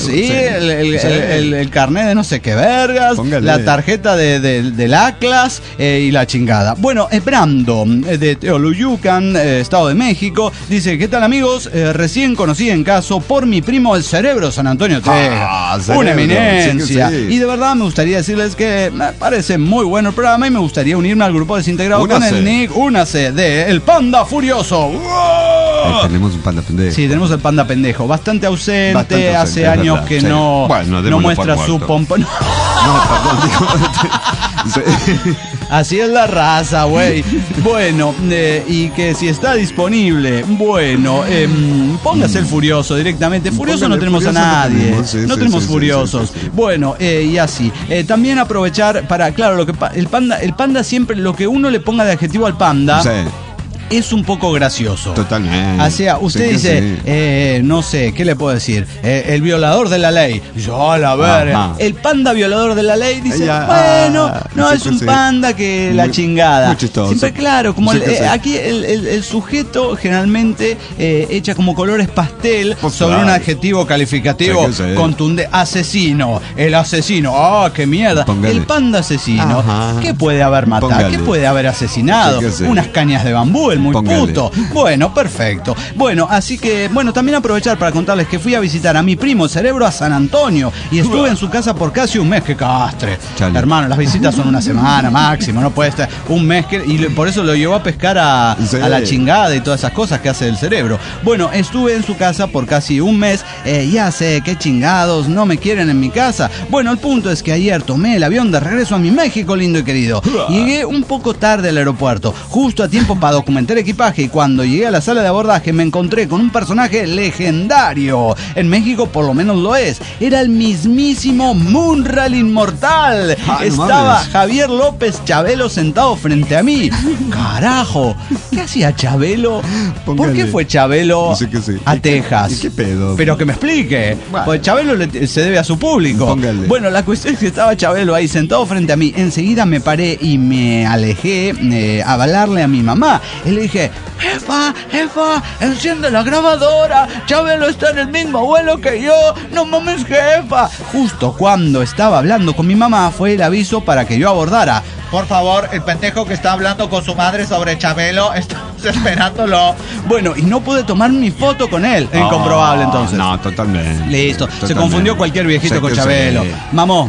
B: el carnet de no sé qué vergas, la tarjeta del Atlas y la chingada. Bueno, Brandon de Teoloyucan, Estado de México, dice, ¿qué tal, amigos? Recién conocí en caso por mi primo el Cerebro San Antonio Texas. Una eminencia. Y de verdad me gustaría decirles que me parece muy bueno el programa y me gustaría unirme al grupo desintegrado con el nick Únase de El Panda Furioso.
C: Tenemos un panda pendejo.
B: Sí, tenemos el panda pendejo. Bastante ausente, hace años verdad, que no muestra su pompa. Así es la raza, güey. Bueno, y que si está disponible, póngase el Furioso directamente. Furioso no tenemos a nadie. No tenemos Furiosos. Bueno, y así. También aprovechar para, claro, el panda siempre, lo que uno le ponga de adjetivo al panda. es un poco gracioso.
C: Totalmente.
B: O sea, usted dice, no sé, ¿qué le puedo decir? El violador de la ley. Yo, a la verga. El panda violador de la ley dice, no, es un panda que la chingada.
C: Muy chistoso.
B: Siempre claro, como aquí el sujeto generalmente echa como colores pastel sobre un adjetivo calificativo contundente. Asesino, el asesino. ¡Qué mierda!
C: Póngale.
B: El panda asesino. ¿Qué puede haber matado?
C: Póngale.
B: ¿Qué puede haber asesinado? Unas cañas de bambú, el muy puto. Bueno, perfecto. Bueno, así que, también aprovechar para contarles que fui a visitar a mi primo Cerebro a San Antonio y estuve en su casa por casi un mes. ¡Qué castre!
C: Chale.
B: Hermano, las visitas son una semana máximo, no puede estar un mes y por eso lo llevó a pescar a la chingada y todas esas cosas que hace el Cerebro. Bueno, estuve en su casa por casi un mes. Ya sé, qué chingados, no me quieren en mi casa. Bueno, el punto es que ayer tomé el avión de regreso a mi México lindo y querido. Llegué un poco tarde al aeropuerto, justo a tiempo para documentar equipaje, y cuando llegué a la sala de abordaje me encontré con un personaje legendario. En México por lo menos lo es. Era el mismísimo Munra el Inmortal. Estaba Javier López Chabelo sentado frente a mí. Carajo, ¿qué hacía Chabelo? ¿Por qué fue Chabelo a Texas?
C: ¿Qué pedo?
B: Pero que me explique. Pues Chabelo se debe a su público.
C: Póngale.
B: Bueno, la cuestión es que estaba Chabelo ahí sentado frente a mí. Enseguida me paré y me alejé a hablarle a mi mamá. Y le dije, jefa, enciende la grabadora. Chabelo está en el mismo vuelo que yo. No mames, jefa. Justo cuando estaba hablando con mi mamá fue el aviso para que yo abordara. Por favor, el pendejo que está hablando con su madre sobre Chabelo, estamos esperándolo. Bueno, y no pude tomar mi foto con él. Incomprobable, entonces.
C: No, totalmente.
B: Listo. Se confundió cualquier viejito con Chabelo. Mamó.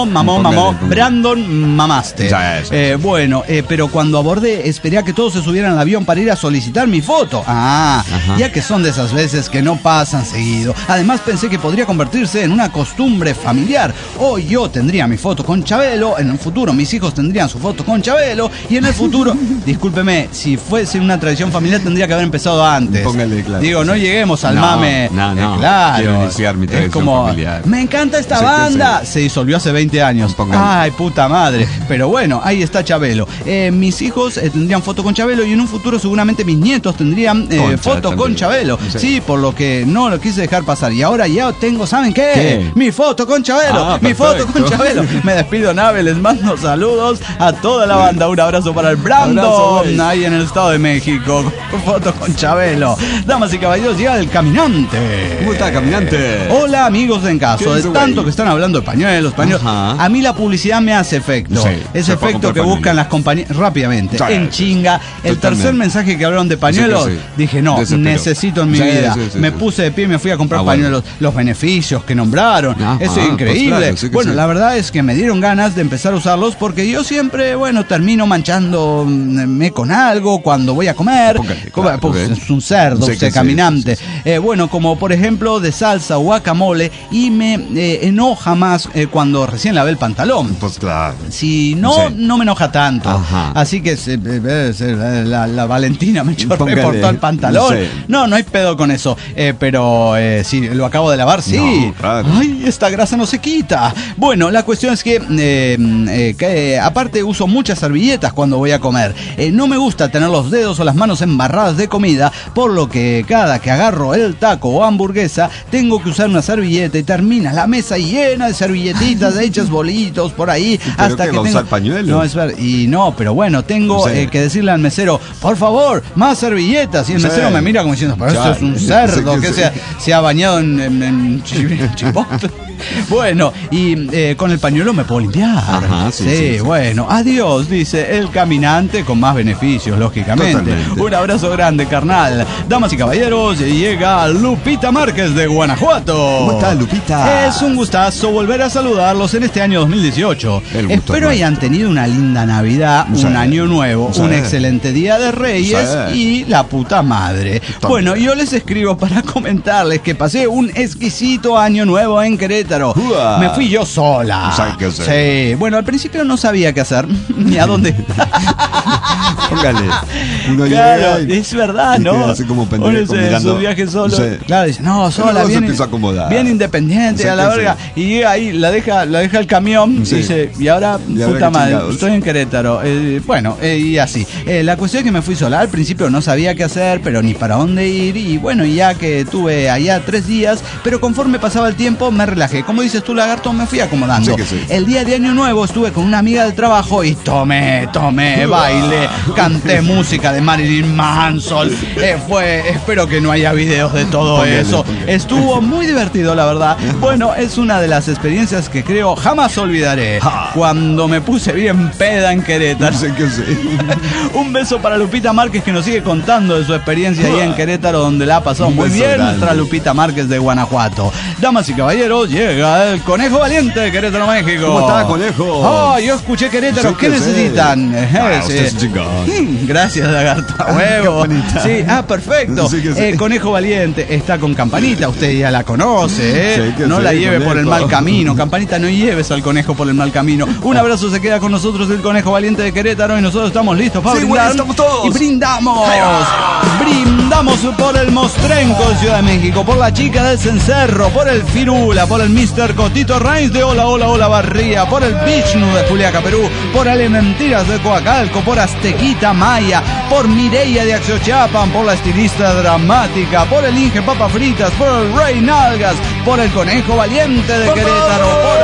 B: Brandon, mamaste. Pero cuando abordé, esperé a que todos se subieran al avión para ir a solicitar mi foto. Ya que son de esas veces que no pasan seguido. Además, pensé que podría convertirse en una costumbre familiar. Hoy yo tendría mi foto con Chabelo, en el futuro mis hijos tendrían su foto con Chabelo, y en el futuro, discúlpeme, si fuese una tradición familiar tendría que haber empezado antes.
C: Póngale, claro.
B: Digo, no lleguemos al mame.
C: No.
B: Claro.
C: Quiero iniciar mi tradición
B: es como,
C: familiar.
B: Me encanta esta banda. Se disolvió hace 20 años.
C: Póngale.
B: Ay, puta madre. Pero bueno, ahí está Chabelo. Mis hijos tendrían foto con Chabelo, y en un futuro seguramente mis nietos tendrían foto con Chabelo. Sí, por lo que no lo quise dejar pasar. Y ahora ya tengo, ¿saben qué? Mi foto con Chabelo. Mi foto con Chabelo. Me despido, Nave. Les mando saludos a toda la banda. Un abrazo para el Brandon, ahí en el Estado de México. Foto con Chabelo. Damas y caballeros, llega el caminante.
C: ¿Cómo está, caminante?
B: Hola, amigos de En Caso. De tanto que están hablando de pañuelos. A mí la publicidad me hace efecto. Ese efecto que buscan las compañías rápidamente, en chinga. El tercer mensaje que hablaron de pañuelos, dije, no, necesito en mi vida. Me puse de pie y me fui a comprar pañuelos. Los beneficios que nombraron, eso es increíble. Pues la verdad es que me dieron ganas de empezar a usarlos, porque yo siempre, termino manchándome con algo cuando voy a comer. Es un cerdo, caminante. Como por ejemplo de salsa o guacamole, y me enoja más cuando recién lavé el pantalón.
C: Pues claro.
B: Si no, no me enoja tanto. Así que la Valentina me chorré por todo el pantalón. No hay pedo con eso. Pero si lo acabo de lavar, sí.
C: No, claro.
B: Ay, esta grasa no se quita. Bueno, la cuestión es que aparte uso muchas servilletas cuando voy a comer. No me gusta tener los dedos o las manos embarradas de comida, por lo que cada que agarro el taco o hamburguesa tengo que usar una servilleta, y termina la mesa llena de servilletitas hechas bolitos por ahí. Hasta que
C: usar pañuelos.
B: Pero bueno, tengo que decirle al mesero, por favor, más servilletas. Y el mesero me mira como diciendo, pero esto es un cerdo que se ha bañado en chipotle. Bueno, y con el pañuelo me puedo limpiar. Bueno, adiós, dice el caminante, con más beneficios, lógicamente. Totalmente. Un abrazo grande, carnal. Damas y caballeros, llega Lupita Márquez de Guanajuato.
C: ¿Cómo está, Lupita?
B: Es un gustazo volver a saludarlos en este año 2018. Espero hayan tenido una linda Navidad, un año nuevo, un excelente Día de Reyes y la puta madre. Bueno, yo les escribo para comentarles que pasé un exquisito año nuevo en Querétaro. Me fui yo sola. Bueno, al principio no sabía qué hacer hacer, ni a dónde.
C: Póngale. Uno
B: claro, es verdad, ¿no?
C: Así como pendejo,
B: mirando su viaje solo. Sí. Claro, dice, no, sola, bien independiente, a la verga. Y llega ahí, la deja el camión, y dice, y ahora, puta madre, estoy en Querétaro. Bueno, y así. La cuestión es que me fui sola. Al principio no sabía qué hacer, pero ni para dónde ir. Y bueno, ya que tuve allá 3 días, pero conforme pasaba el tiempo me relajé. Como dices tú, lagarto, me fui acomodando. Sí. El día de Año Nuevo estuve con una amiga del trabajo y tomé, baile, canté música de Marilyn Manson. Espero que no haya videos de todo eso. Estuvo muy divertido, la verdad. Bueno, es una de las experiencias que creo jamás olvidaré. Cuando me puse bien peda en Querétaro. Un beso para Lupita Márquez, que nos sigue contando de su experiencia ahí en Querétaro, donde la ha pasado muy bien. Nuestra Lupita Márquez de Guanajuato. Damas y caballeros, llega el Conejo Valiente de Querétaro, México.
C: ¿Cómo está, Conejo?
B: Yo escuché Querétaro. ¿Qué necesitan? Gracias, lagarto. Huevo. Sí, perfecto. Conejo Valiente está con Campanita. Usted ya la conoce, No la lleve por el mal camino. Campanita, no lleves al conejo por el mal camino. Un abrazo, se queda con nosotros el Conejo Valiente de Querétaro y nosotros estamos listos para brindar.
C: Estamos todos.
B: Y brindamos. Brindamos por el Mostrenco de Ciudad de México, por la chica del Cencerro, por el Firula, por el Mr. Cotito Reins de Hola Hola Hola Barría, por el Bichnu de Juliaca, Perú, por Ale Mentiras de Coacalco, por Aztequita Maya, por Mireia de Axiochapan, por la estilista dramática, por el Inge Papa Fritas, por el Rey Nalgas, por el Conejo Valiente de Querétaro, por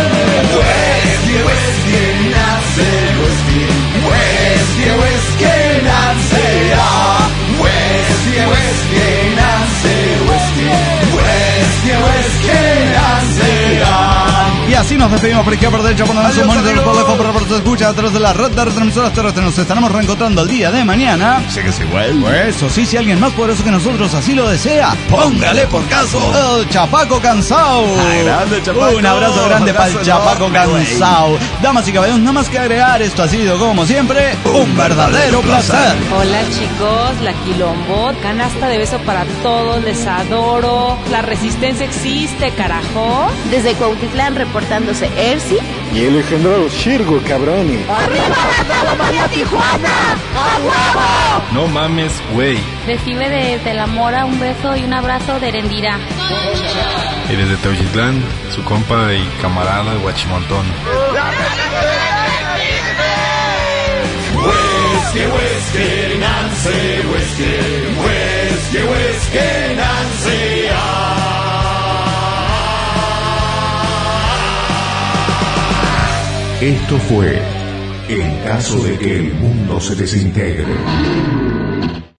B: y así nos despedimos por izquierda, por derecha, por la zona de por se escucha a través de la red de retransmisoras terrestres. Nos estaremos reencontrando el día de mañana.
C: Sí que sí, güey.
B: Pues eso sí, si alguien más poderoso que nosotros así lo desea, póngale por caso el Chapaco Cansao.
C: Grande, Chapaco.
B: Un abrazo grande para el Chapaco Cansao. Damas y caballeros, nada más que agregar, esto ha sido como siempre un verdadero placer.
G: Hola chicos, la Quilombot, canasta de beso para todos, les adoro. La resistencia existe, carajo.
H: Desde Cuautitlán reportándose Ersi
I: y el legendario Shirgo, cabrón.
J: ¡Arriba la María Tijuana! ¡A huevo!
K: No mames, güey.
L: Recibe desde La Mora un beso y un abrazo de Erendira.
K: Y desde Teuchitlán, su compa y camarada Guachimontón.
E: Huesque, Nancy, huesque, Nancy.
A: Esto fue En caso de que el mundo se desintegre.